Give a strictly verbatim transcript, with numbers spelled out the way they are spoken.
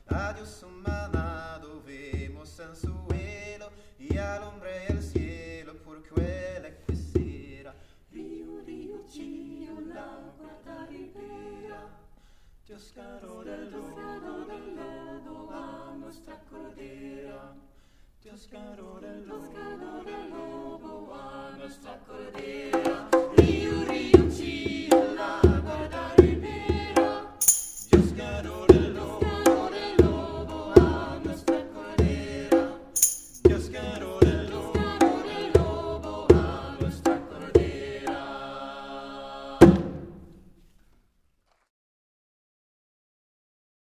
Adiós humana, dovemos sensuelo y al hombre el cielo, por quelle che sera. Rio, Rio, Cio, l'acqua da ribera. Dios caro del lobo, a nostra cordera. Dios caro del lobo, a nostra cordera. Rio, Rio, Cio, l'acqua da ribera. Dios caro del lobo, a nostra cordera. Dios caro